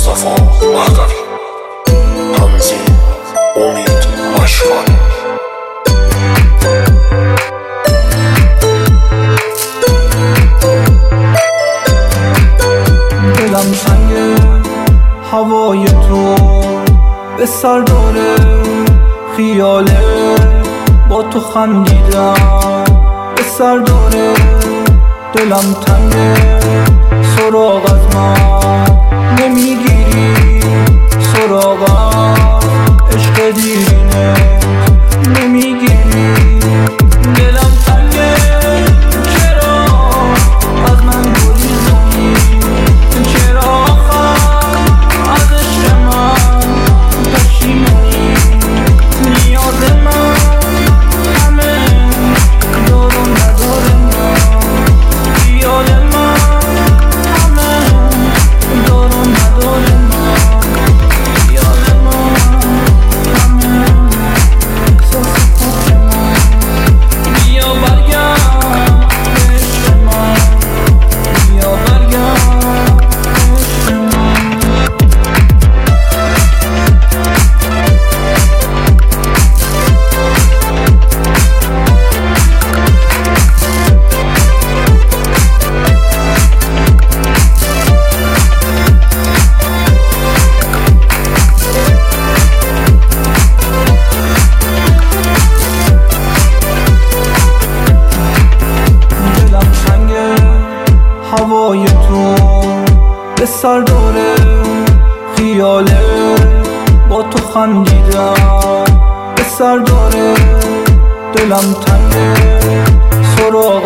مصطفی مهدوی، همزین امید اشکانی. دلم تنگ هوای تو به سر داره، خیاله با تو خندیدم به سر داره. دلم تنگ سراغ از من نمیگیری، سراغ از عشق دیرینه نمیگیری. دلم تنگه چرا از من گریزی، چرا آخر از عشق من پشیمونی. نیاز من همه دار و ندار من، خیال من همه دار و ندار من، خیال من همه احساس پاک من. بیا برگرد به عشق من، بیا برگرد به عشق من. دلم تنگه هوای تو به سر داره، خیاله با تو خندیدم به سر داره. دلم تنگه سراغ